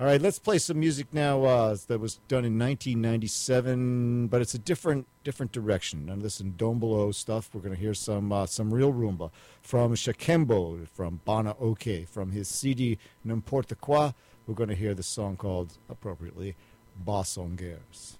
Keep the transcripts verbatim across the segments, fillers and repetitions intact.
All right, let's play some music now uh, that was done in nineteen ninety-seven, but it's a different different direction. None of this Ndombolo stuff. We're going to hear some uh, some real rumba from Shakembo, from Bana Oke, from his C D N'importe Quoi. We're going to hear the song called, appropriately, Basongers.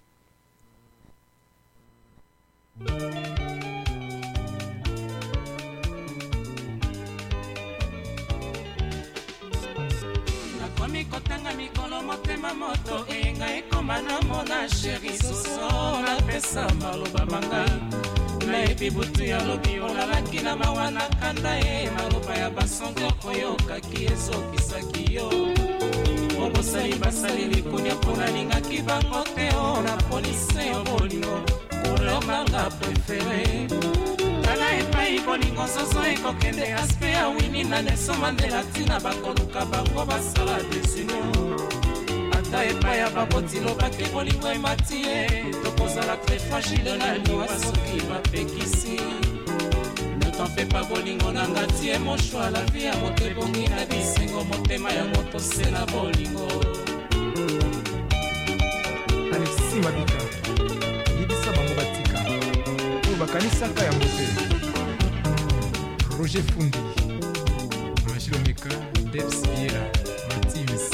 Kotanga mikolo motema moto enga ekoma na mona sheri soso na pesa maloba manga na epi butu ya lobi olalaki na mawana kanda e maloba ya basongo koyoka ki ezokisaki yo obosali basali likunya mpona lingaki bango te o na polise yo bolingo kolomanga prefere tala epai bolingo soso ekokende aspe ya wini na Nelson Mandela tina bakoluka bango basala desino ata epai ya babotilo bake bolingo emati ye tokozala très fragile na liwa soki bapekisi ne t'en fais pas bolingo nanga tie mon choix la vie ya moto ebongi na bisengo motema ya moto sela bolingo Alexis Mabika yebisa bango batika oyo bakanisaka yango te Roger Fundi Machilo Meka Debs Viera Martins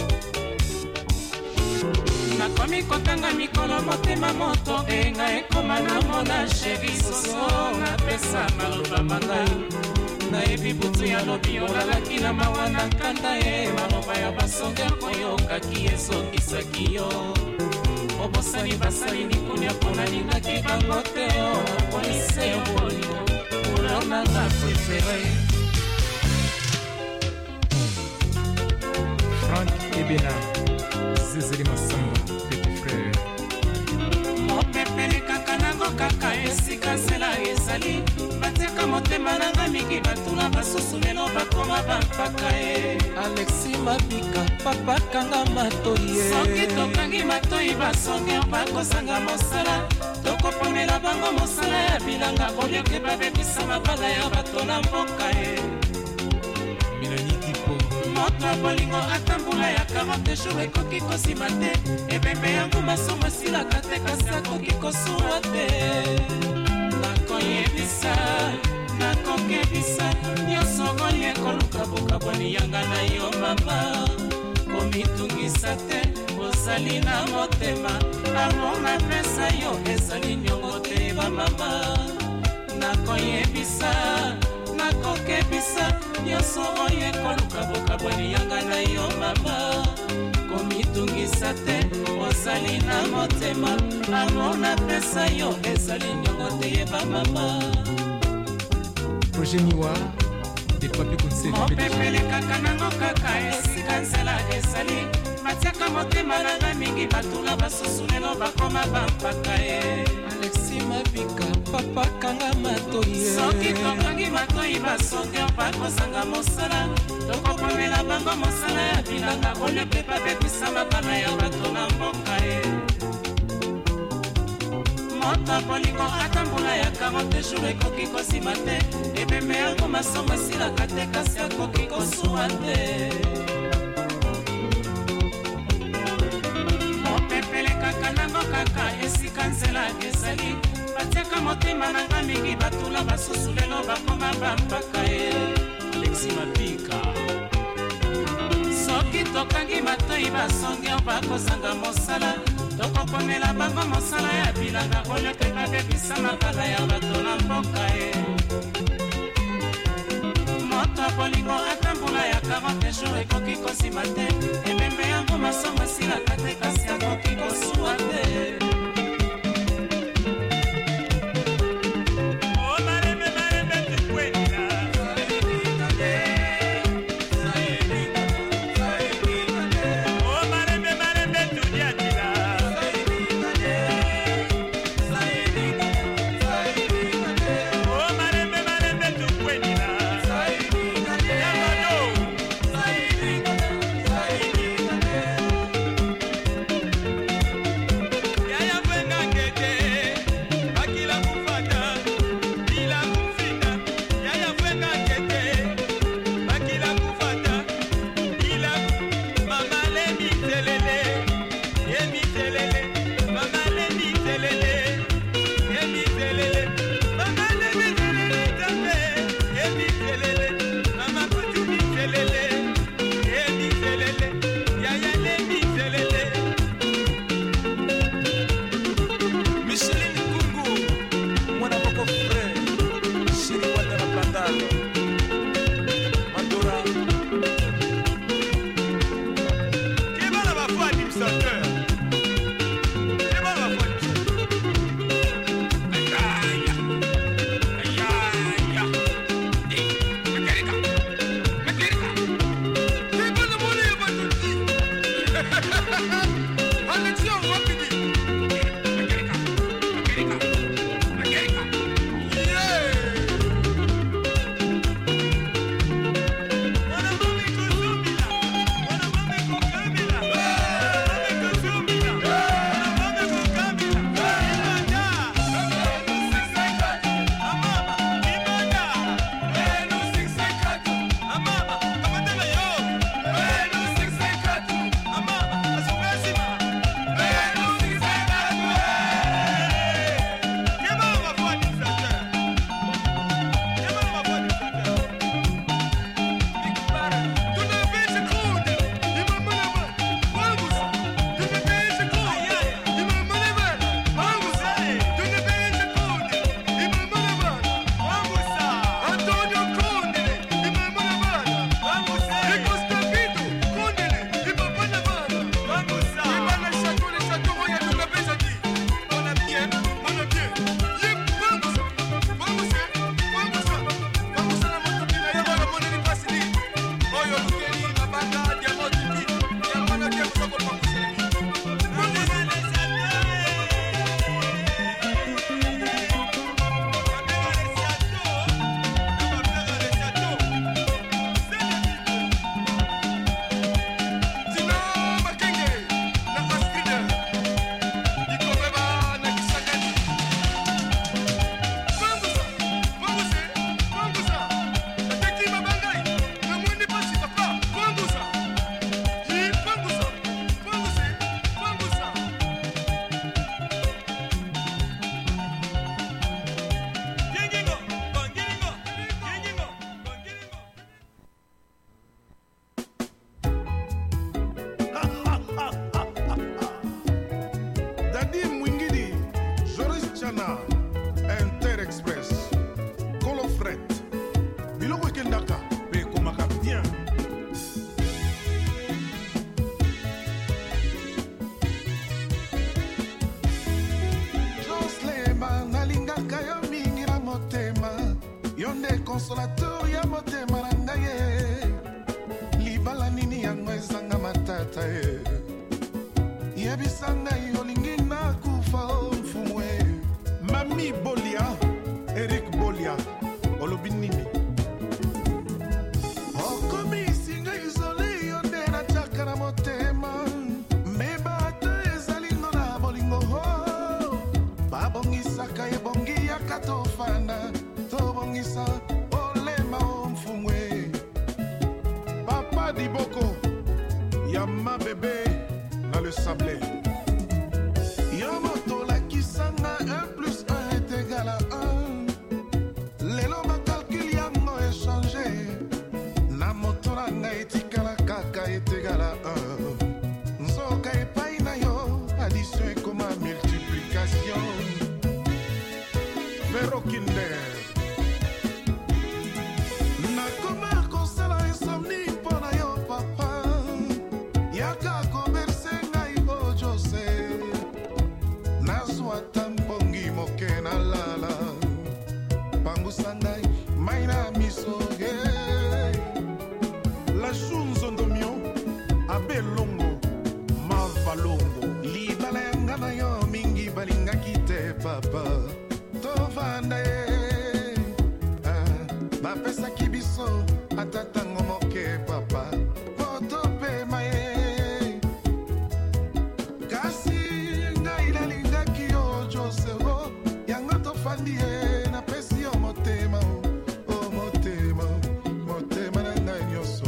nakomi kotanga mikolo motema moto enga ekoma na mona sheri soso na pesa maloba manga na ebi butu ya lobi olalaki na mawana kanda e maloba ya basonge koyokaki ezokisaki yo obosani basali nikunya mpona lingaki bango te o na polise yo bolingo olananga prefere Frank Ebena Zezeli Masamba Petit Frère mopepele kaka nango kaka esika nzela ezali bateka motema nanga mingi batuna basusu lelo bakoma bampaka e Alexis Mabika papa kanga matoi ye soki tokangi matoi basonge bakosanga mosala tokoponela bango mosala ya bilanga olioke babebisa mabala ya bato na mboka e Milani Tipo moto bolingo atambula ya quarante jours ekoki kosima te ebembe yango masomo esilaka te kasi akoki kosuwa te nakoyebisa nakokebisa nyonso oyo ekoluka bokabwani yanga na yo mama komitungisa te ozali na motema amo na pesa yo ezali nyongo te bamama nakoyebisa nakokebisa nyonso oyo ekoluka bokabwani yanga na yo mama komitungisa te ozali na motema amo na pesa yo ezali nyongo te yeba mama Roger Niwa de papi conseil mopepele kaka nango kaka esika nzela ezali batiaka motema nanga mingi batuna basusu lelo bakoma bampaka ye Alexis Mabika papa kanga matoi ye soki tokangi matoi basonge bakosanga mosala tokoponela bango mosala ya bilanga olio mpe babebisa mabala ya bato na mboka ye moto bolingo atambula ya quarante jours ekoki kosima te ebembe yango masomo esilaka te kasi akoki kosuwa te mopepele kaka nango kaka esika nzela ezali batiaka motema nanga mingi batuna basusu lelo bakoma bampaka ye Alexis Mabika soki tokangi matoi basonge bakosanga mosala tokoponela bango mosala ya bilanga olio mpe babebisa mabala ya bato na mboka ye moto bolingo atambula ya quarante jours ekoki kosima te ebembe yango masomo esilaka te kasi akoki kosuwa te consolateur ya motema na ngai ye libala nini yango ezanga matata ye yebisa ngai olingi nakufa o mfumu e mami Bolia Eric Bolia olobi nini okomisi ngai izole yo nde natiaka na motema mbeba te ezalingo na bolingo babongisaka ebongi yaka tofanda tobongisa olema o mfumu e papa Diboko ya ma bébé na le sablé Yomoto la kisanga un plus un est égal à un lelo ma calcul yango échangé na moto na ngai tikala kaka est égal à un nzoka epai na yo addition ekoma multiplication Vero Kinder papa tovanda e bapesa kibiso atatango moke papa potopema e kasi ngai nalingaki yo josero yango tofandi e napesi yo motema o motema motema na ngai nyonso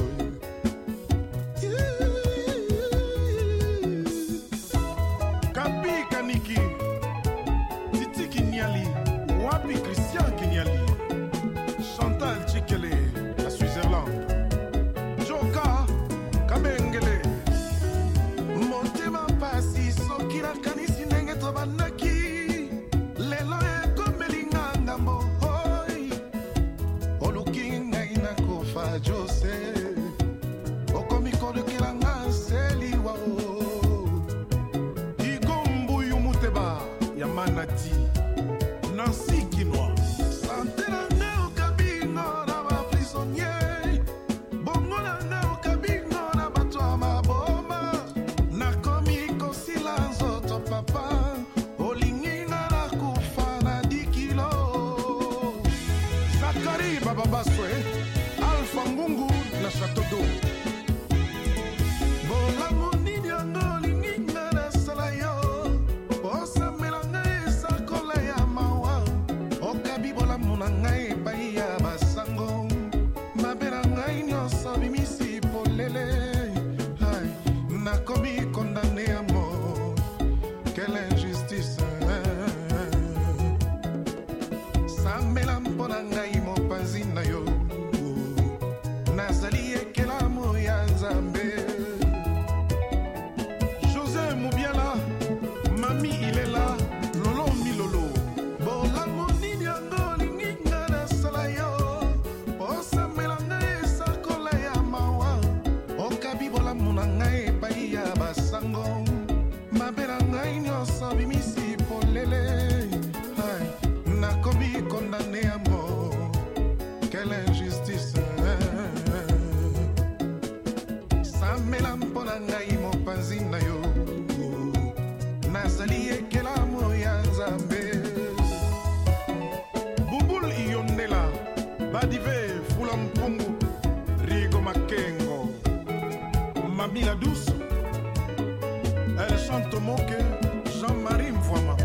kapi kaniki Wapi Christian Kenyali Chantal Chikele à Switzerland nazali ekelamu ya nzambe bumbul iyondela badive fula mpungu rigo makengo mamila douce elle chante mon cœur Jean-Marie Mvwama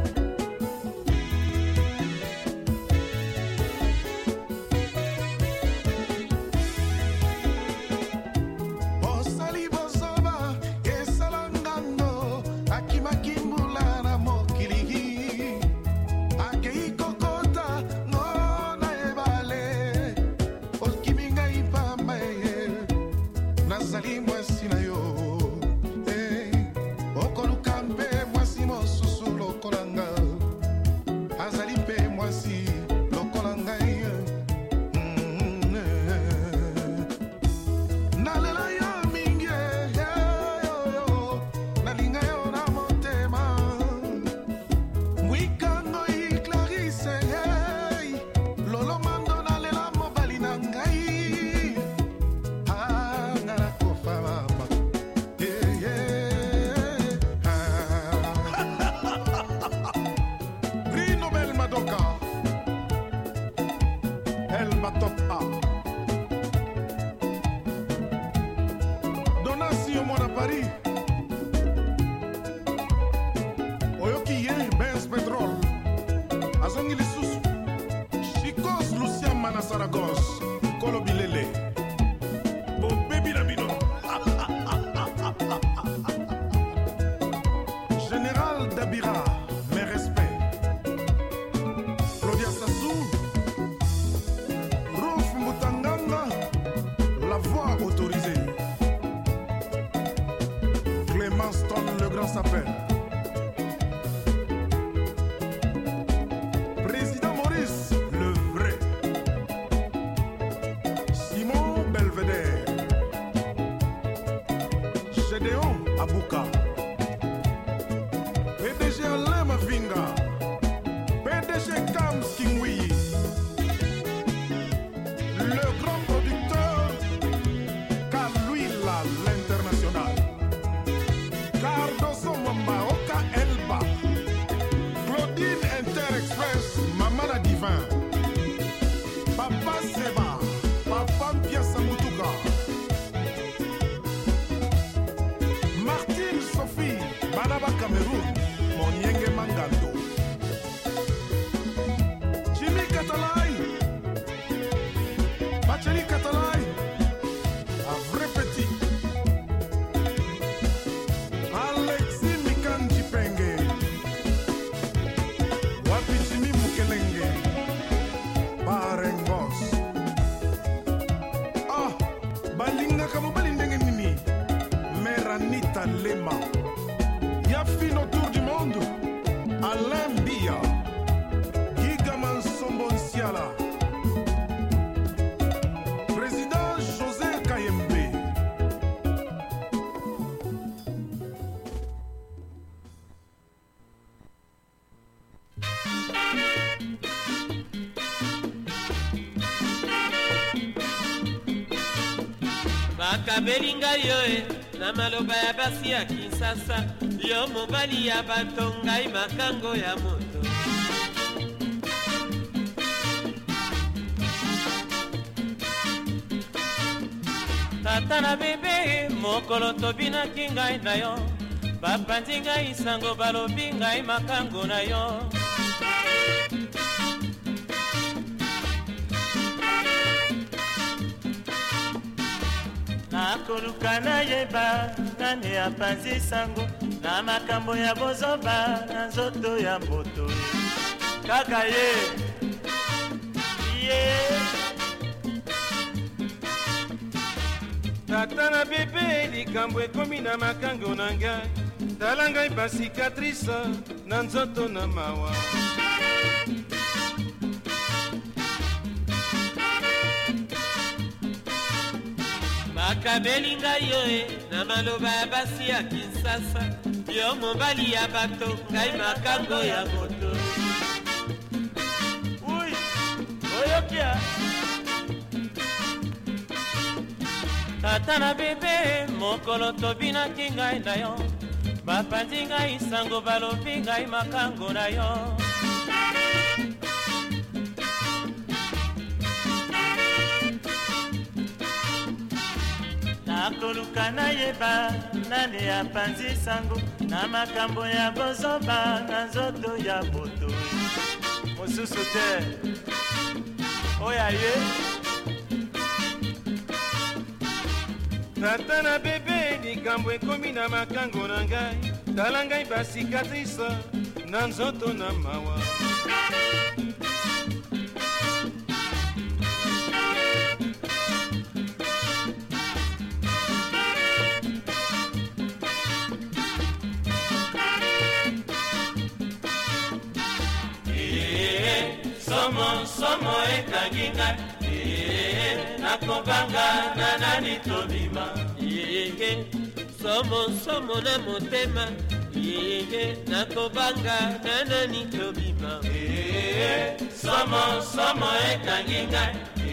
bakabelinga yo e na maloba ya basi ya Kinsasa yo mobali ya bato ngai makango ya moto tata na bebe mokolo tobinaki ngai na yo bapandi ngai sango balobi ngai makango na yo nakoluka nayeba nani apanzi sango na makambo ya bozoba na nzoto ya moto kaka ye ye tata na bebe likambo ekomi na makango na ngai tala ngai basikatrice na nzoto na mawa bakabeli ngai yo e na maloba ya basi ya Kinsasa yo mobali ya bato ngai makango ya moto uy oyokia tata na bebe mokolo tobinaki ngai na yo bapandi ngai sango balobi ngai makango na yo. nakoluka nayeba nani apanzi sango na makambo ya bozoba na nzoto ya moto mosusu te oya ye tata na bebe likambo ekomi na makango na ngai tala ngai basikatrisa na nzoto na mawa somo somo ekangi ngai nakobanga na nani tobima yenge somo somo na motema yenge nakobanga na nani tobima somo somo ekangi ngai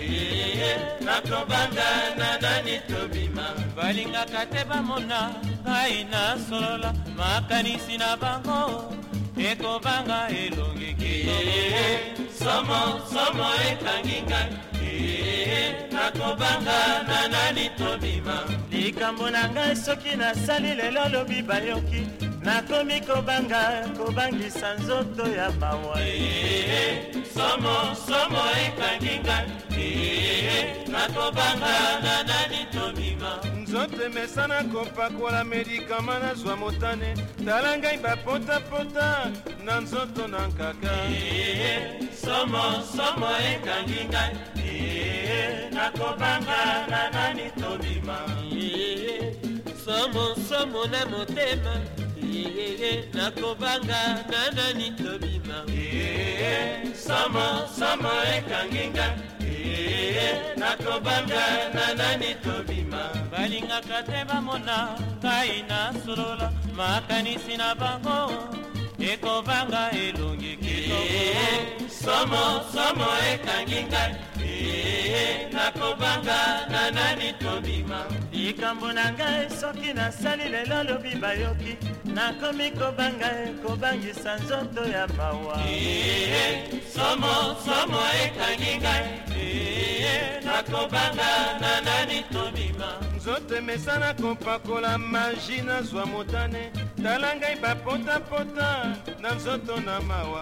nakobanga na nani tobima balingaka te bamona ngai nasolola makanisi na bango ekobanga elongi kitoko somo somo ekangi ngai nakobanga na nani tobima likambo na ngai soki nasali lelo lobi bayoki nakomi kobanga kobangisa nzoto ya mawa somo somo ekangi ngai nakobanga na nani tobima nzoto emesana kopakola medikama nazwa motane tala ngai bapotapota na nzoto na nkaka somo somo ekangi ngai nakobanga na nani tobima somo somo na motema nakobanga na nani tobima somo somo ekangi ngai nakobanga na nani tobima balingaka te bamona ngai nasolola makanisi na bango ekobanga elongi kitoko somo somo ekangi ngai nakobanga na nani tobima likambo na ngai soki nasali lelo lobi bayoki nakomi kobanga kobangisa nzoto ya mawa somo somo ekangi ngai nakobanga na nani tobima nzoto emesana kopakola magi nazwa motane tala ngai bapotapota na nzoto na mawa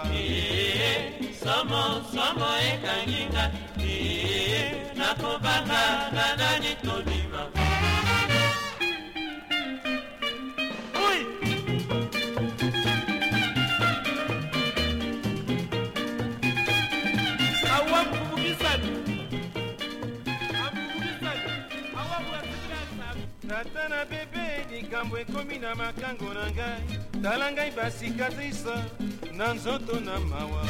somo somo ekangi ngai nakobanga na nani tobima tata na bebe likambo ekomi na makango na ngai tala ngai basikatrisa na nzoto na mawa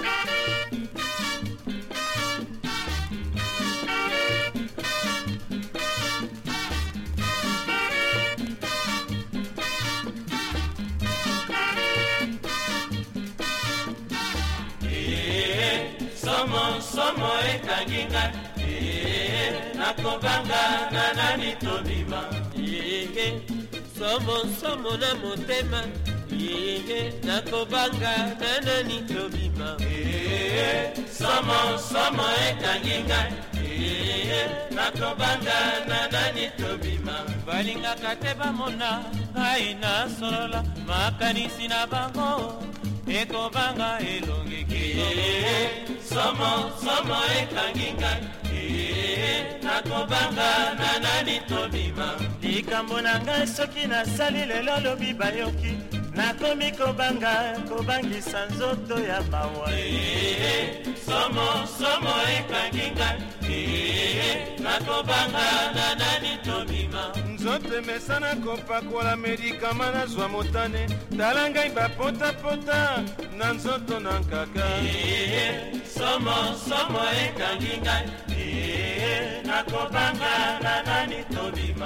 somo somo ekangi ngai nakobanga na nani tobima yenge somo somo na motema yenge nakobanga na nani tobima somo somo ekangi ngai nakobanga na nani tobima balingaka te bamona ngai nasolola makanisi na bango ekobanga elongi kitoko somo somo ekangi ngai nakobanga na nani tobima likambo na ngai soki nasali lelo lobi bayoki nakomi kobanga kobangisa nzoto ya mawa somo somo ekangi ngai nakobanga na nani tobima nzoto emesana kopakola medikama nazwa motane tala ngai bapotapota na nzoto na nkaka somo somo ekangi ngai nakobanga na nani tobima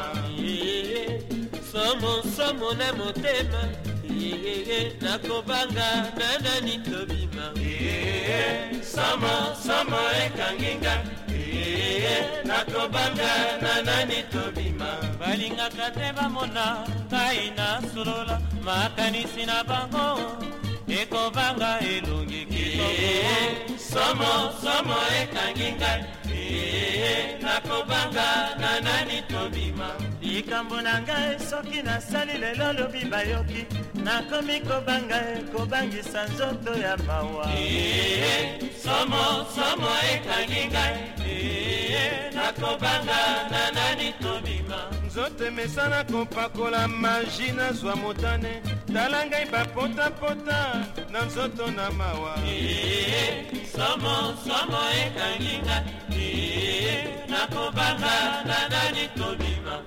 somo somo na motema nakobanga na nani tobima somo somo ekangi ngai nakobanga na nani tobima balingaka te bamona ngai na solola makanisi na bango ekobanga elongi kitoko somo somo ekangi ngai nakobanga na nani tobima likambo na ngai soki nasali lelo lobi bayoki nakomi kobanga ekobangisa nzoto ya mawa somo somo ekangi ngai nakobanga na nani tobima nzoto emesana kopakola magi nazwa motane tala ngai bapotapota na nzoto na mawa somo somo ekangi ngai nakobanga na nani tobima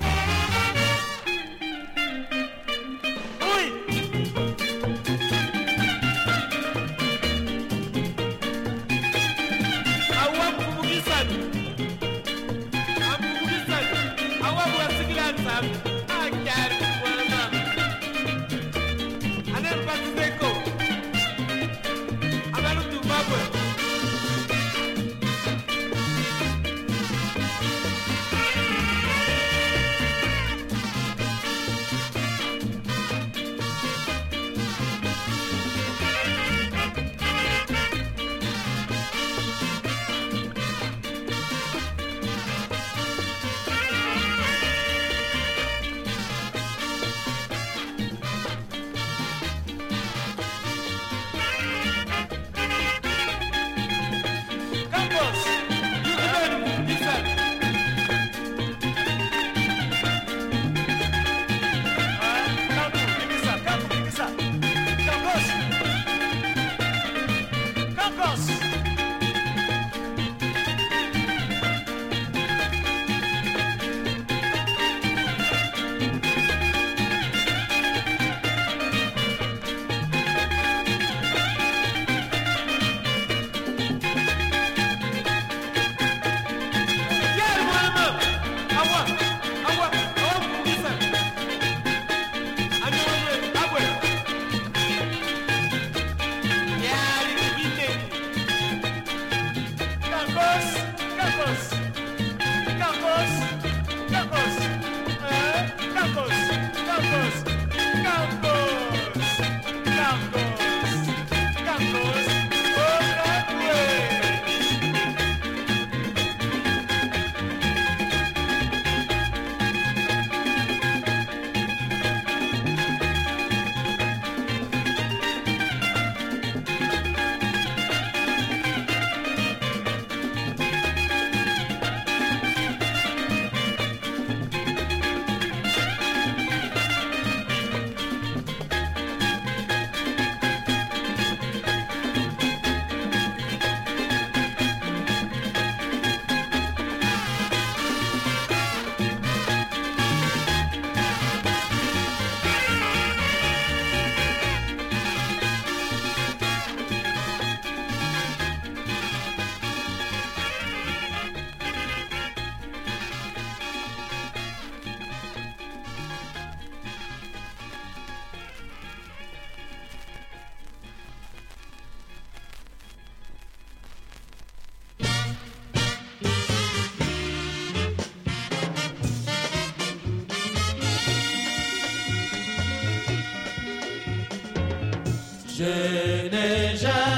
Je n'ai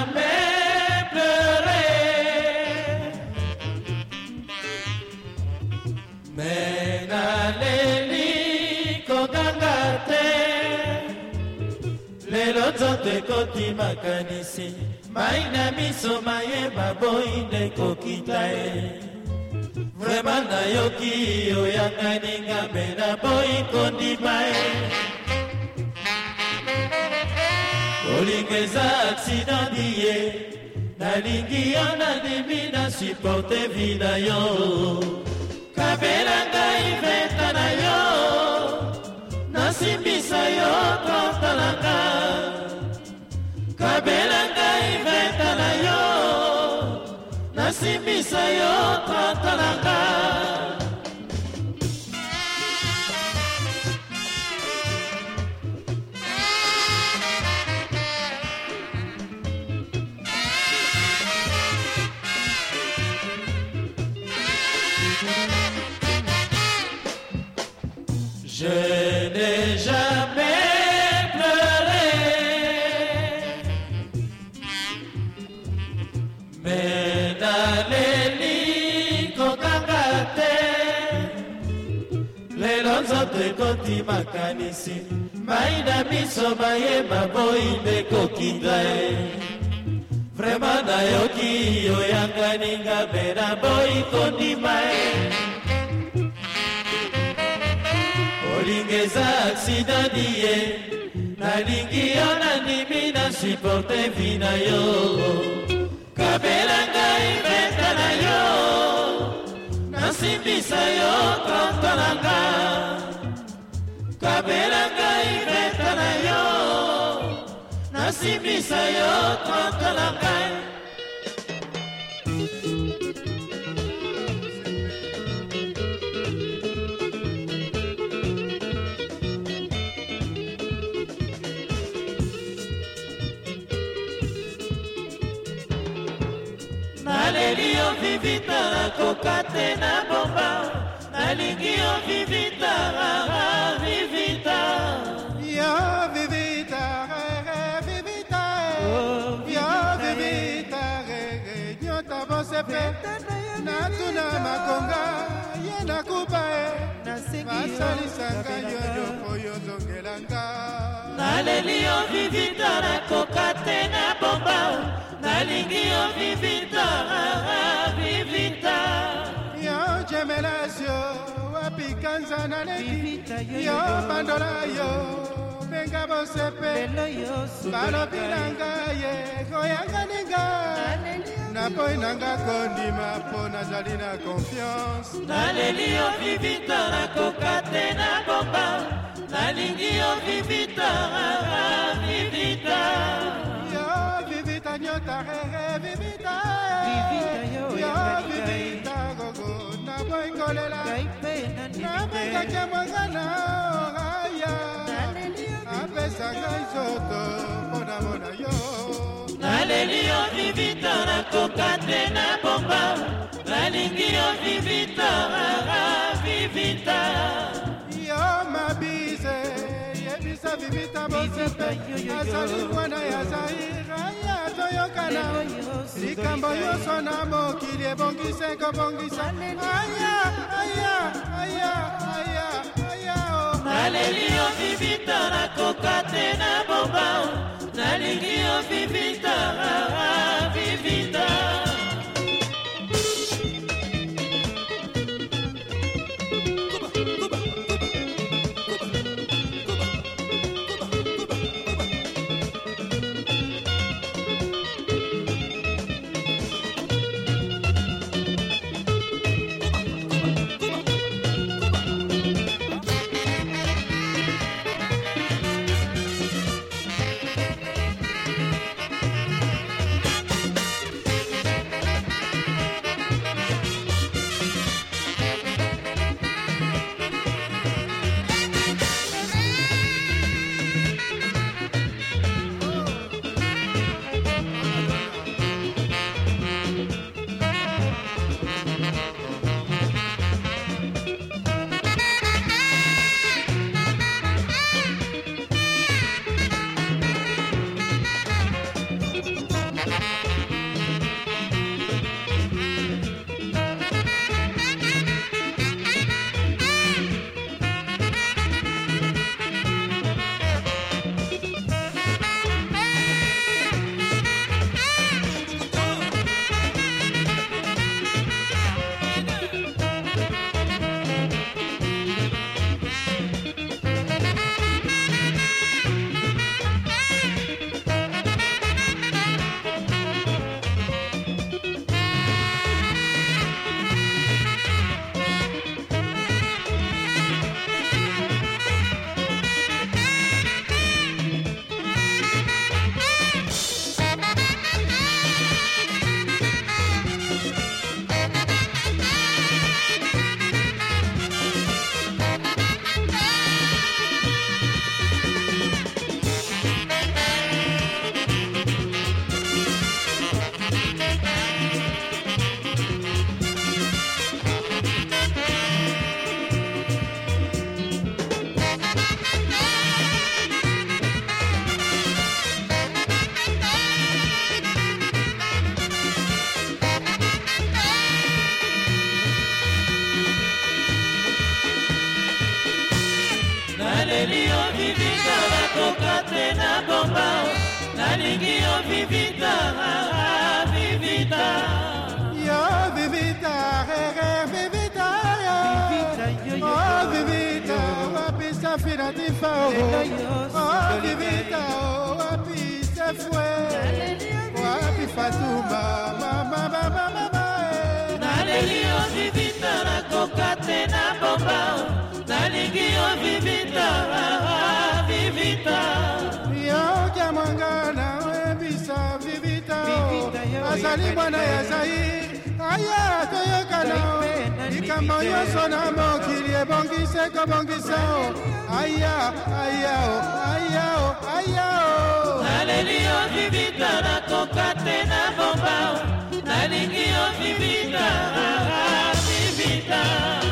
jamais pleuré, mais naleli kokangate, lelo nzoto ekoti makanisi, mai na miso mayeba boyinde kokita e. Vraiment nayoki oyangani ngambe na boyi kondima e. Olingeza accident diye, nalingi yo nadimi na supporte vida yo. Kabela ngai veta na yo, nasimbisa yo tontalanga. Kabela ngai veta na yo, nasimbisa yo tontalanga. ekoti makanisi mai na miso mayeba boyi nde kokinga e vraimen nayoki oyanganinga mpe na boyi kondima e olinga eza aksidani ye nalingi yo nandimi na suporte vi na yo kabela ngai veta na yo nasimbisa yo konto na nga kabela ngai veta na yo nasimbisa yo konto na ngai naleli yo vivita nakoka te na bomba nalingi yo vivita vivita yo vivita vivita yo vivita nyota bosepe natuna makonga ye nakuba e basalisanga yo yoko yozongelanga naleli yo vivita nakoka te na bomba nalingi yo vivita vivita yo jemelasio wapikanza naleki yo bandola yo benga bosepe balopilanga ye koyanganinga napoi nanga kondima mpo nazali na confiance naleli yo vivita nakoka te na bomba nalingi yo vivita vivita vivita nyota rere vivita yo vivita gogo na boingolela na bengaka mwangana oraya apesaka izoto mpona mona yo naleli yo vivita nakoka te na bomba nalingi yo vivita vivita yo mabise yebisa vivita bosepe azali mwana ya zaira ya toyokana likambo nyonso na mokili ebongisa ekobongisa aya aya aya aya aya naleli yo vivita nakoka te na bomba nalingi yo vivita vivita vivita nakoka te na bomba nalingi yo vivita vivita yo vivita rere vivita yo oh vivita wapisa finatifa oh vivita wapisa fue wapi Fatuma mama mama mama nalingi yo vivita nakoka te na bomba nalingi yo vivita vivita yo jamangana webisa vivita azali mwana ya Zaire aya toyokana likambo nyonso na mokili ebongise kobongisa aya aya aya aya naleli yo vivita nakoka te na bomba nalingi yo vivita vivita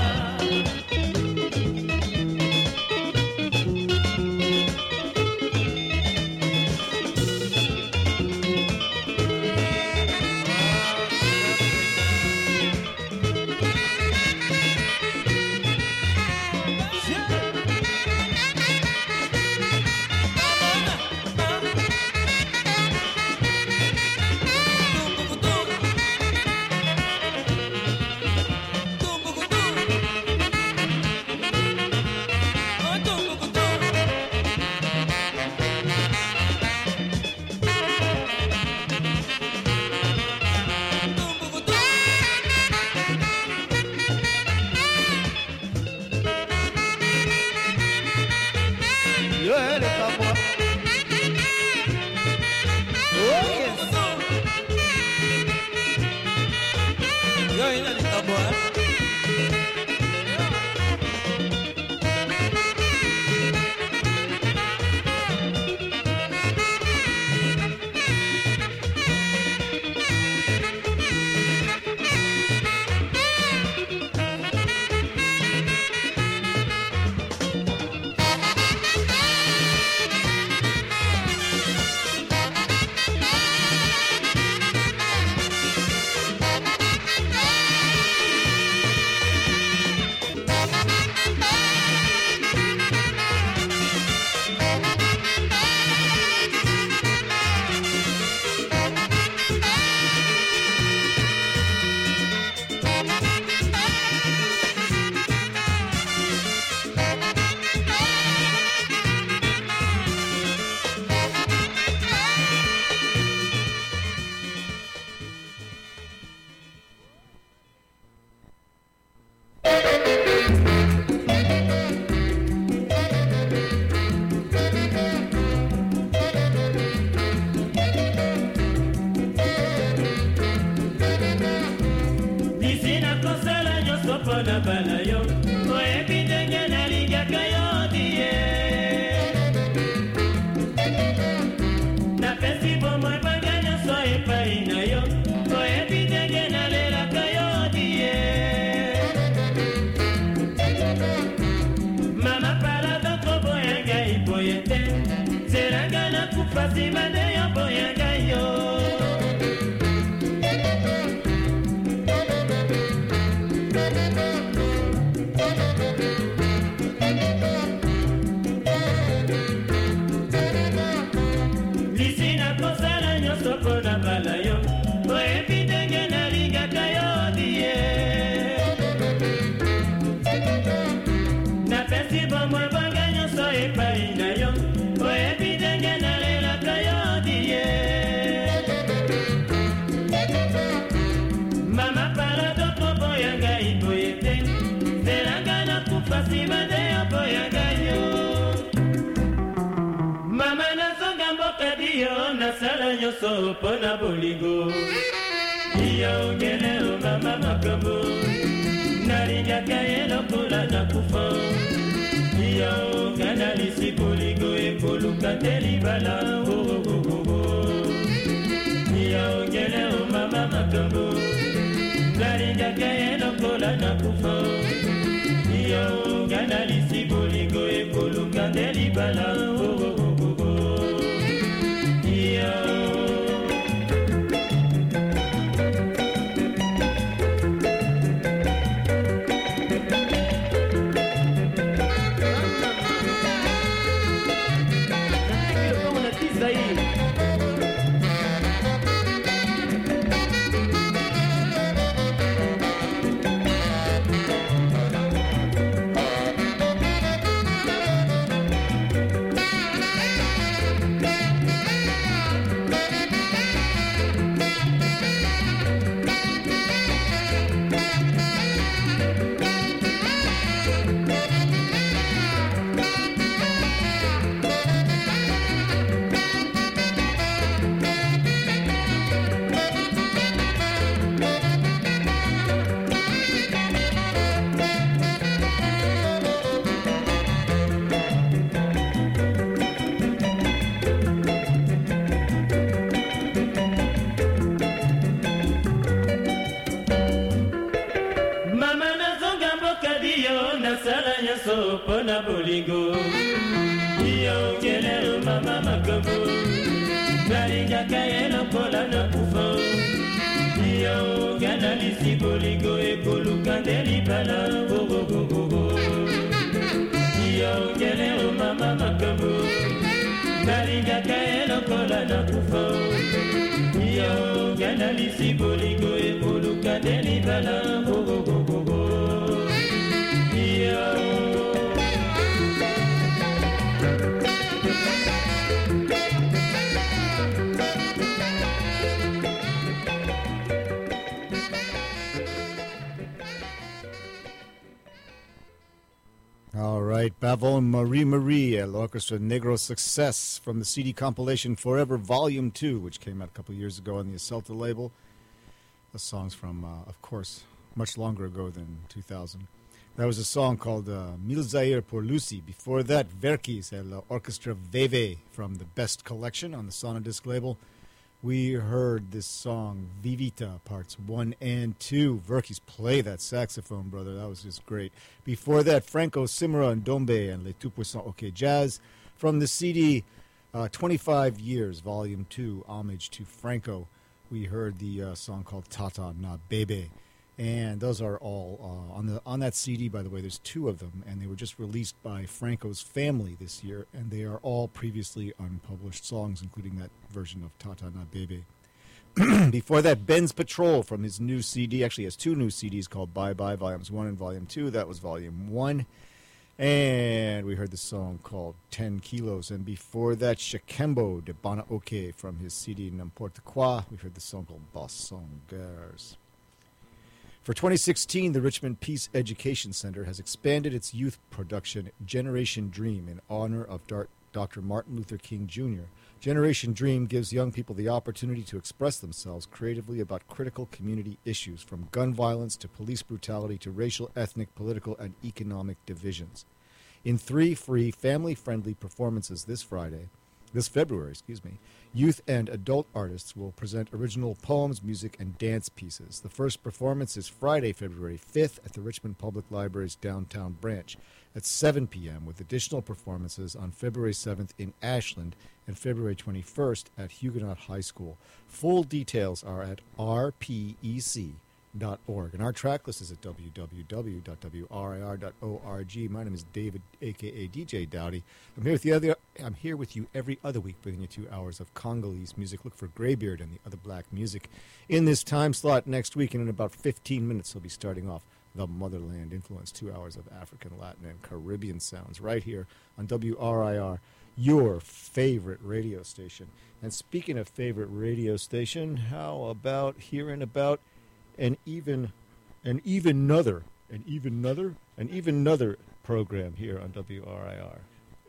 Pona bolingo iyo ngene o mama makambo nalinga kayelo kula na kufa iyo ngana lisi bolingo e koluka telibala o o o iyo ngene o mama makambo nalinga kayelo kula na kufa iyo ngana lisi bolingo e koluka telibala o o o iyo nyonso mpo na bolingo yo kelelo mama makambo nalingaka ye lokola nakufa yo ganalisi bolingo ekoluka nde libala gogogogogo yo kelelo mama makambo nalingaka ye lokola nakufa yo ganalisi bolingo ekoluka nde libala gogogogogo yo. All right, Bavon Marie Marie, l'Orchestra Negro Success from the C D compilation Forever Volume two, which came out a couple years ago on the Acelta label. The song's from, uh, of course, much longer ago than two thousand. That was a song called uh, Mille Zaire pour Lucie. Before that, Verkis, l'Orchestra Veve from the Best Collection on the Sonadisc label. We heard this song, Vivita, parts one and two. Verkis, play that saxophone, brother. That was just great. Before that, Franco Simera and Dombe and Les Tout Puissants OK Jazz. From the C D, uh, twenty-five years, Volume two, Homage to Franco. We heard the uh, song called Tata Na Bebe. And those are all uh, on the on that C D, by the way. There's two of them, and they were just released by Franco's family this year, and they are all previously unpublished songs, including that version of Tata Na Bebe. Before that, Ben's Patrol from his new C D. Actually, he has two new C Ds called Bye Bye, Volumes one and Volume two. That was Volume one. And we heard the song called ten Kilos. And before that, Shakembo de Bana Oke from his C D N'Importe Quoi. We heard the song called Bassongers. For twenty sixteen, the Richmond Peace Education Center has expanded its youth production Generation Dream in honor of Doctor Martin Luther King Junior Generation Dream gives young people the opportunity to express themselves creatively about critical community issues, from gun violence to police brutality to racial, ethnic, political, and economic divisions. In three free, family-friendly performances this Friday, this February, excuse me, youth and adult artists will present original poems, music, and dance pieces. The first performance is Friday, February fifth at the Richmond Public Library's downtown branch at seven p.m., with additional performances on February seventh in Ashland and February twenty-first at Huguenot High School. Full details are at r p e c dot org. And our track list is at w w w dot w r i r dot org. My name is David, a k a. D J Dowdy. I'm here with the other. I'm here with you every other week, bringing you two hours of Congolese music. Look for Greybeard and the other black music in this time slot next week. And in about fifteen minutes, we'll be starting off the Motherland Influence, two hours of African, Latin, and Caribbean sounds right here on W R I R, your favorite radio station. And speaking of favorite radio station, how about hearing about an even, an even another, an even another, an even another program here on W R I R.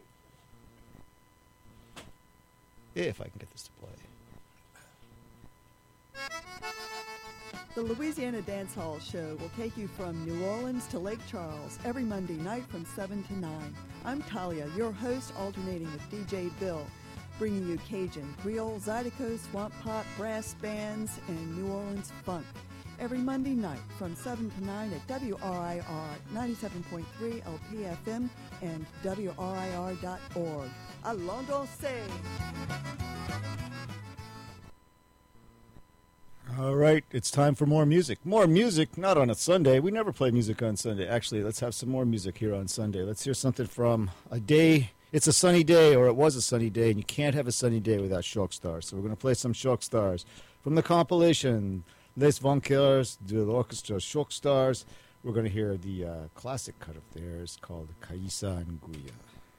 If I can get this to play. The Louisiana Dance Hall Show will take you from New Orleans to Lake Charles every Monday night from seven to nine. I'm Talia, your host, alternating with D J Bill, bringing you Cajun, Creole, Zydeco, Swamp Pop, brass bands, and New Orleans funk. Every Monday night from seven to nine at W R I R ninety-seven point three L P F M and W R I R dot org. Allons danser! All right, it's time for more music. More music, not on a Sunday. We never play music on Sunday. Actually, let's have some more music here on Sunday. Let's hear something from a day. It's a sunny day, or it was a sunny day, and you can't have a sunny day without Shock Stars. So we're going to play some Shock Stars from the compilation Les Vainqueurs de l'Orchestra Shock Stars. We're going to hear the uh, classic cut of theirs called Kaisa Nguya.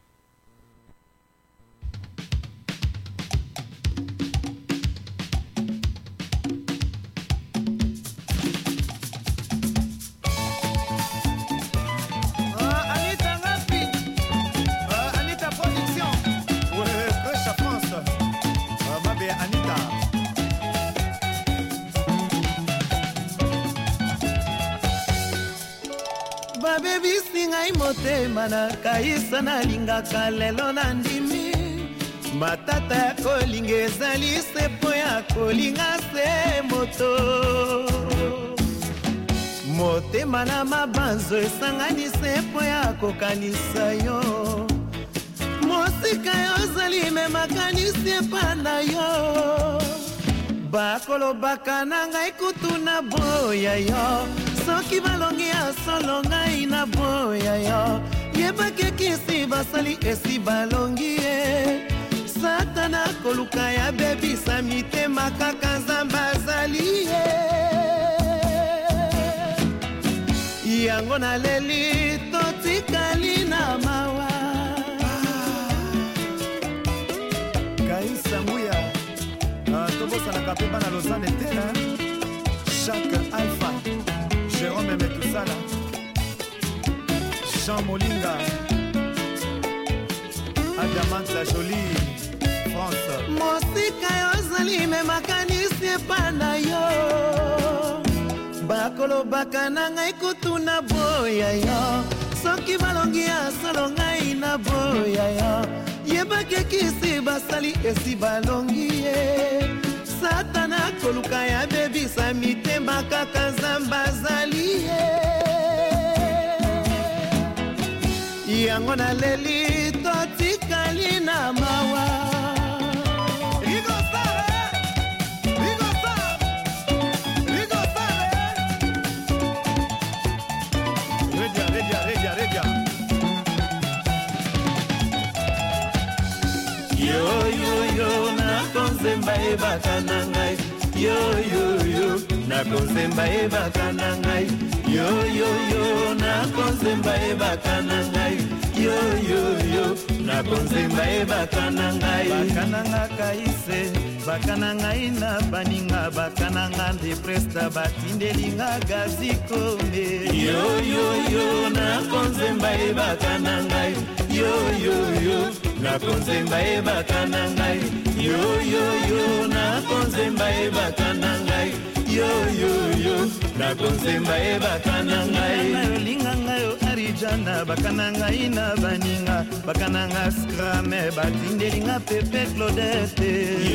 babebisi ngai motema na kaisa nalingaka lelo na ndimi matata ya kolinga ezali sepo ya kolinga se moto motema na mabanzo esangani se mpo ya kokanisa yo mosika yo ozali me makanisi epa na yo bakolobaka na ngai kutu na boya yo soki balongi ya solo ngai na boya yo yebaki ekisi basali esi balongi ye satana koluka ya bebisa mitema kaka nzambe azali ye yango naleli totikali na mawa kaisa nguya tobosanaka mpe bana lozane te Jacques Alpha Jérôme Metusala Jean Molinga Adamanta Jolie France mosika yo ozali me makanisi epa na yo bakolobaka na ngai kutu na boya yo soki balongi ya solo ngai na boya yo yebaki ekisi basali esi balongi ye satana koluka ya bebisa mitema kaka nzambe azali ye yango naleli totikali na mawa nakonzemba ebaka na ngai yoyoyo nakonzemba ebaka na ngai yoyoyo nakonzemba ebaka na ngai yoyoyo nakonzemba ebaka na ngai bakananga kaise bakana ngai na baninga bakananga depresta batindelinga gazikombe yoyoyo nakonzemba ebaka na ngai yoyoyo nakonzemba ebaka na ngai yoyoyo nakonzemba ebaka na ngai yoyoyo nakonzemba ebaka na ngai nayolinga ngayo arijana bakana ngai na baninga bakana nga skrame batindelinga pepe claudete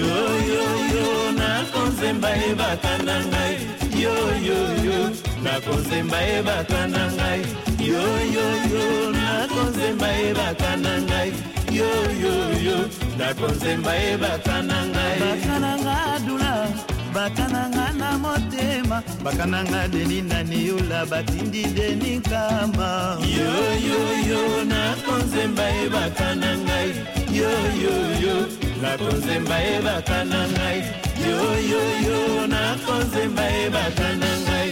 yoyoyo nakonzemba ebaka na ngai yoyoyo nakonzemba ebaka na ngai yoyoyo nakonzemba ebaka na ngai yoyoyo nakonzemba ebaka na ngai bakana nga adula bakana nga na motema bakana nga deni na niula batindi deni kama yoyoyo nakonzemba ebaka na ngai yoyoyo nakonzemba ebaka na ngai yoyoyo nakonzemba ebaka na ngai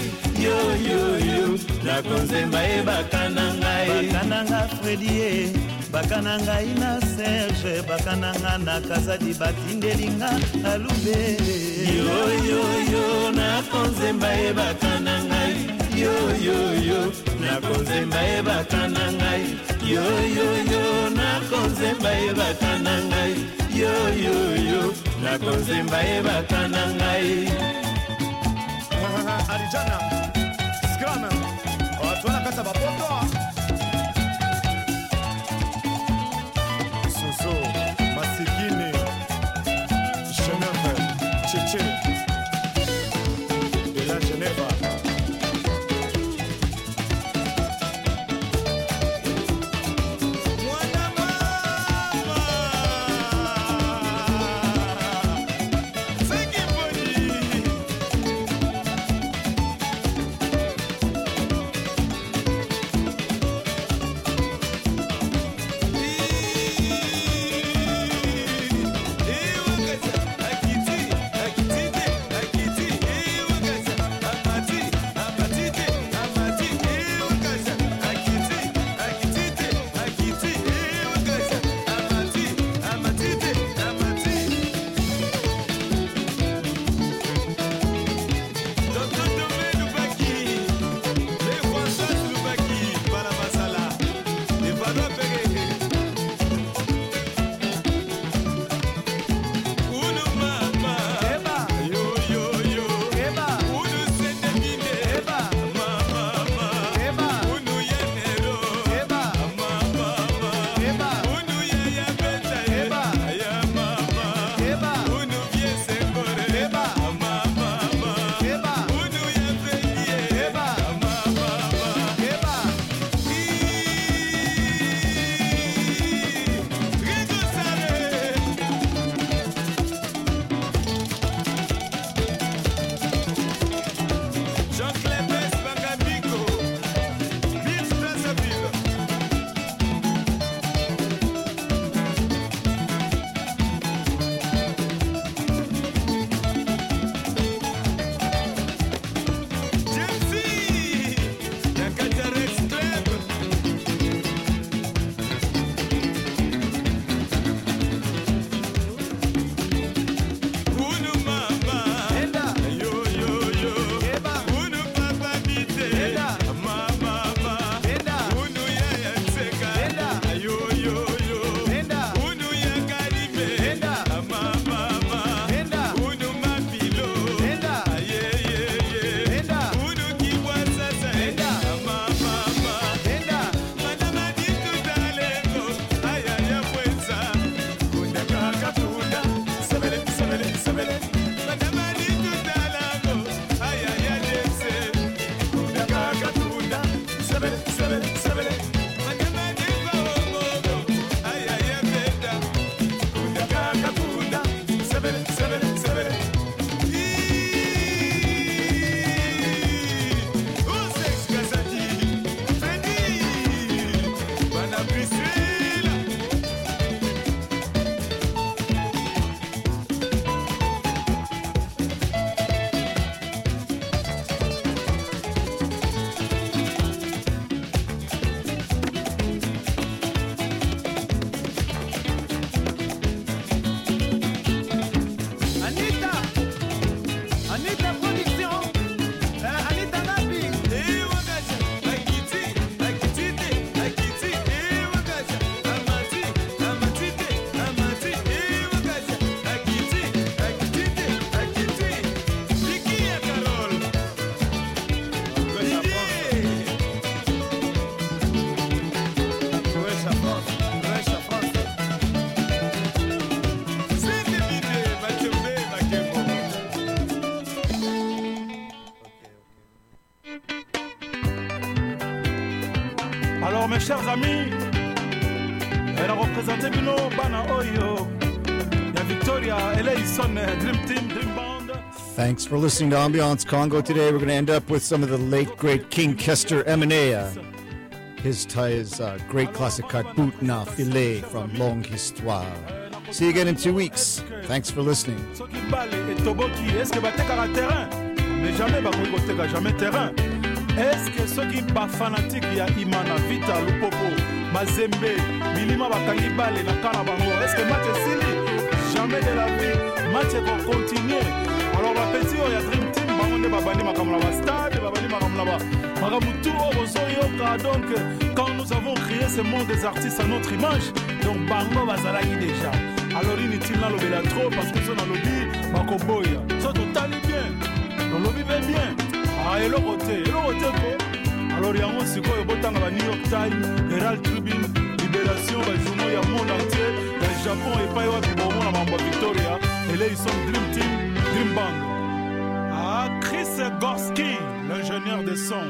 yoyoyo nakonzemba ebaka na ngai bakana nga Fredie bakana ngai na Serge bakana nga na Kazadi batindelinga alubele yoyoyo nakonzemba ebaka na ngai yoyoyo nakonzemba ebaka na ngai yoyoyo nakonzemba ebaka na ngai yoyoyo nakonzemba ebaka na ngai Arijana Scrum Otwana kata bapoto Soso Masikini Genève Tchétché de la Genève mes chers amis, elle a représenté Bino Bana Oyo, ya Victoria, Eleison, Dream Team, Dream Band. Thanks for listening to Ambiance Congo today. We're going to end up with some of the late, great King Kester Emanea. His, his uh, great classic cut, Bout na Filet from Longue Histoire. See you again in two weeks. Thanks for listening. Est-ce que batekaka terrain? Mais jamais bakoki koteka jamais terrain. Est-ce que ceux qui ba fanatique ya Imana, Vita, Lupopo, Mazembe, Milima bakangi bale na kana bango? Est-ce que match esili? Jamais de la vie. Match va continuer. Alors ba petit o ya Dream Team bango nde babandi makamla ba stade, babandi makamla ba. Makamutu o bozoyoka. Donc quand nous avons créé ce monde des artistes à notre image, donc bango bazalaki déjà. Alors inutile na lobela trop parce que son lobby bakoboya. Ça totali bien. Le lobby va bien. Ah et le côté, le côté ko. Alors yango sikoyo botanga ba New York Times, Herald Tribune, Libération, ba journaux ya monde entier, le Japon et pas yo bibomo na mambo Victoria, et là ils sont Dream Team, Dream Band. Ah Chris Gorski, l'ingénieur de son.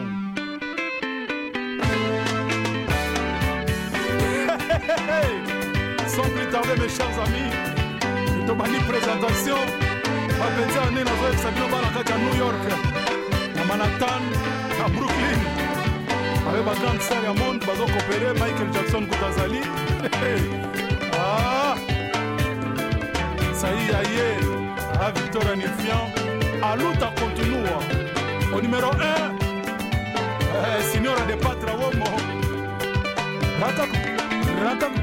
Sans plus tarder mes chers amis, je te bani présentation. Ma petite année dans un Sabino Balakata à New York, à Manhattan, à Brooklyn. Avec ma grande sœur à monde, bazo coopéré, Michael Jackson Koutazali. Ah, ça y est, aïe, à Victor Anifian, à l'autre continua. Au numéro un, eh, Signora de Patra Womo. Rataku, Rataku.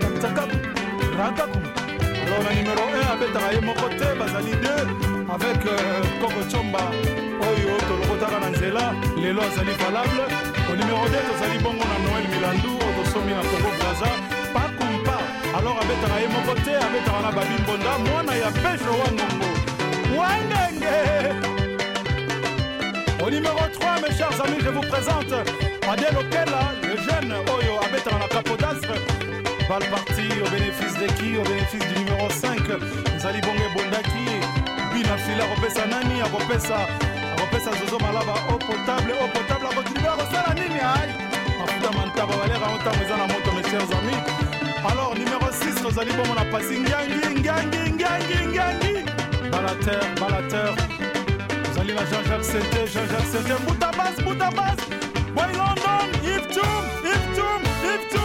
Alors le numéro un avec Taraye Mokote, Bazali deux avec euh, Koko Chomba, Oyo, Tolokotara Nanzela, les lois Zali valables. Au numéro deux, Tozali Bongo na Noël Milandou, Otosomi na Congo Braza, pas kumpa. Alors avec Taraye Mokote, avec Tarana Babim Bonda, moi na ya Pejo Wangongo. Wangenge. Au numéro trois, mes chers amis, je vous présente Adel Okela, le jeune Oyo, avec Tarana Capodastre. Balle partie au bénéfice de qui? Au bénéfice du numéro cinq, Zali Bonge Bondaki, Bina Fila, Ropesa Nani, Ropesa, Ropesa Zozo Malaba, eau potable, eau potable, à votre niveau, Rosala Nini, aïe, Mafuta Mantaba, Valera, Ota, Mezana Moto, mes chers amis. Alors, numéro six, Zali Bonge, on a passé Ngangi, Ngangi, Ngangi, Ngangi, Balater, Balater, Zali la Jean-Jacques Sente, Jean-Jacques Sente, Boutabas, Boutabas, Boy London, Yves Toum, Yves Toum, Yves Toum.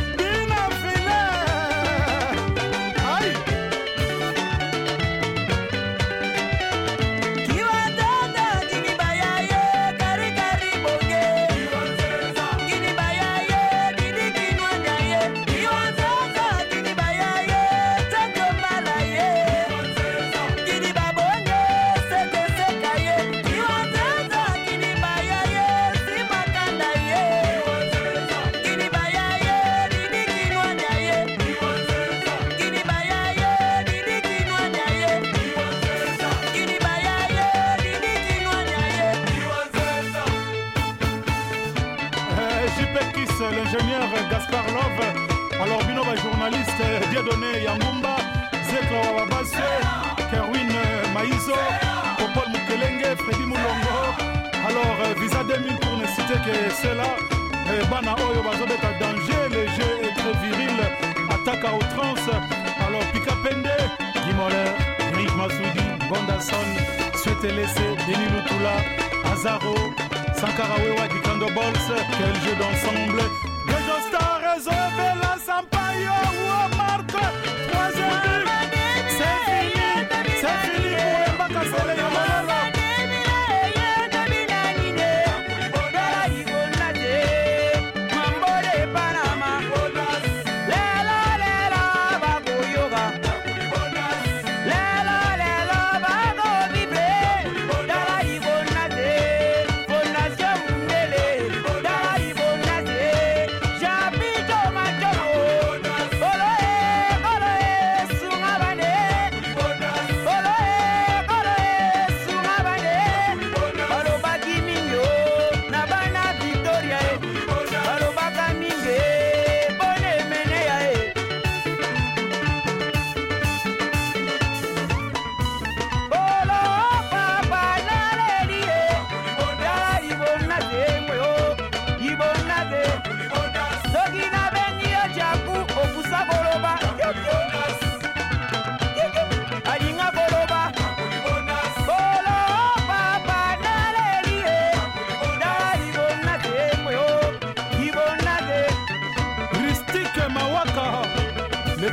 L'ingénieur Gaspard Love, alors Binoba journaliste Dieudonné Yangumba, Zekla Wabaswe, Kerwin Maïzo, Popol Mukelenge, Freddy Moulongo, alors Visa deux mille pour ne citer que cela, Bana Oyo Bazobeta danger, le jeu est très viril, attaque à outrance, alors Pika Pende, Guy Moller, Rick Massoudi, Bondason, Suete Lessé, Denis Lutula, Azaro, Sankarawewa, Dikando Balls, quel jeu d'ensemble. Réseau Star, Réseau Bella, Sampaio, ou Marc, troisième but, c'est fini, c'est fini pour les Bacasole et Yamala.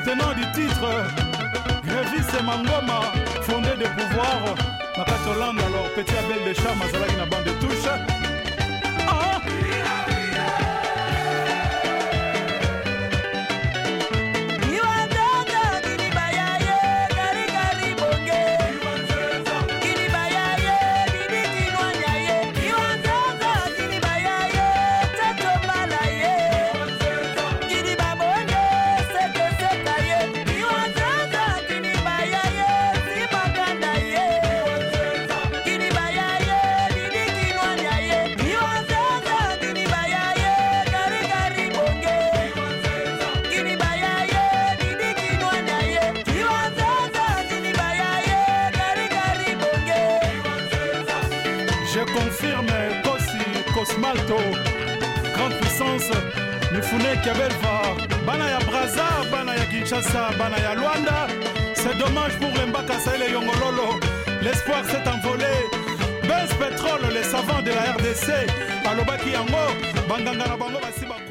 tenant du titre Grévis et Mangoma, fondé de pouvoir Makato Hollande, alors Petit Abel de Cham, Mazalaki na bande de touche. Ah! Cosmalto, grande puissance, Mifune Kabelva, Bana ya Braza, Bana ya Kinshasa, Bana ya Luanda. C'est dommage pour Mbaka Sahel et Yongololo. L'espoir s'est envolé. Benz Pétrole, les savants de la R D C, Alobaki Yango, Banganga na Bango Basiba.